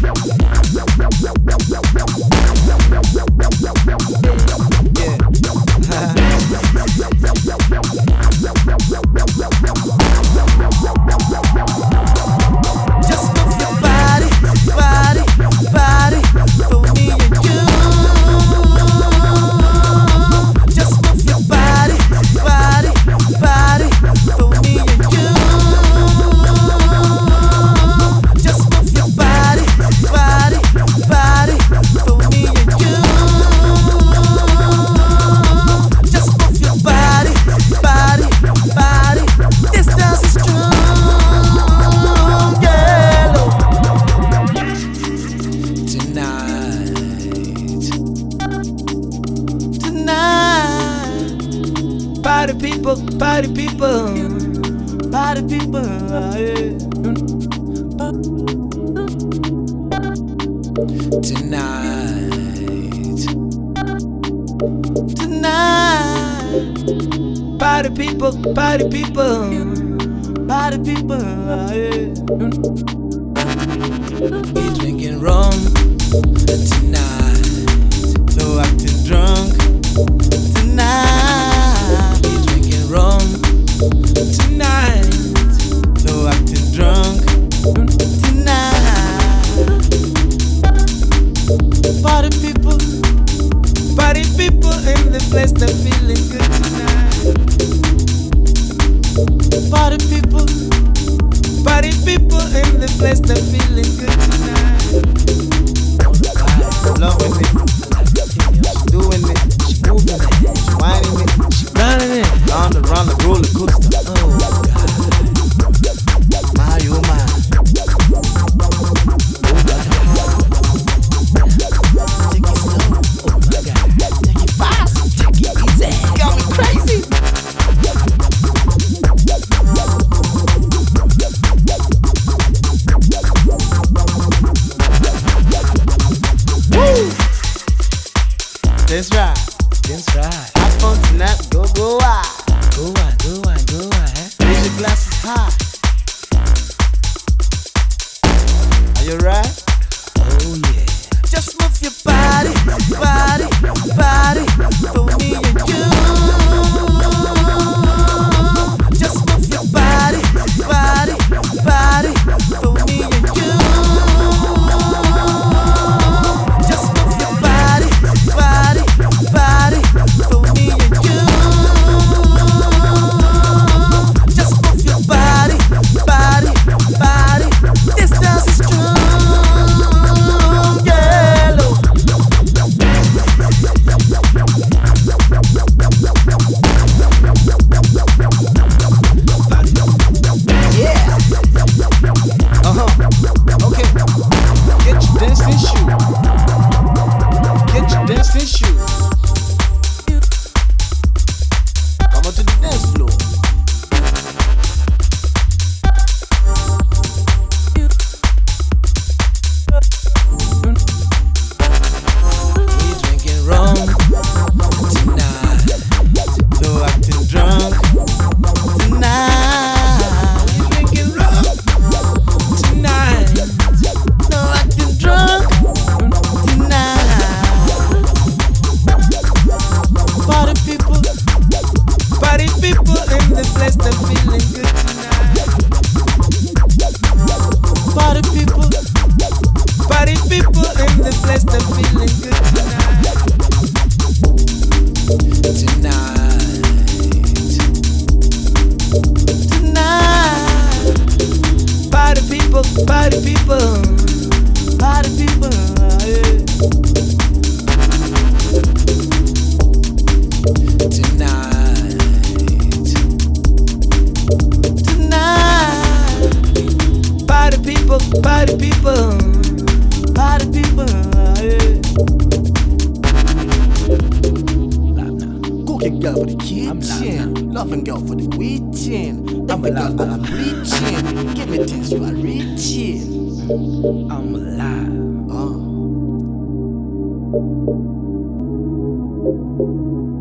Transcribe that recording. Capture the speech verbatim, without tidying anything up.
Party people, party people, party people, yeah. Tonight, tonight, party people, party people, party people, yeah. We drinking rum tonight, so acting drunk tonight. We drinking rum tonight, so acting drunk tonight. Party people, party people in the place, they're feeling good tonight. Party people, party people in the place, they're feeling good tonight. Loving it, she's doing it, she's moving it, she's whining it, she's running it, round and round the roller coaster. Oh God, my oh my. Take it slow, oh my God. Take it fast, take it easy. Got me crazy. Woo! That's right, that's right. Have fun tonight, go go out. Go on, go on, go on, eh? Raise your glasses high. Are you right? Oh yeah. Just move your body, body, body for me and you. Just move your body, body, body for me and you. Just move your body, body, body for me and you. Just move your body, body, body. This dance is strong, yellow. Yeah. Uh huh. Okay. Get your dancing shoes. Get your dancing shoes. Come on to the dance floor. We drinking rum tonight, so acting drunk tonight. We drinking rum tonight, so acting drunk tonight. Party people, party people in the place, they're feeling good tonight. Party people, party people in the place, they're feeling good tonight. Tonight, tonight, party people, party people, party people, yeah. Tonight, tonight, party people, party people, party people, yeah. Cooking girl for the kitchen, loving girl for the weekend. I'm a girl that I'm reaching. Give me things you are reaching. I'm alive. Oh.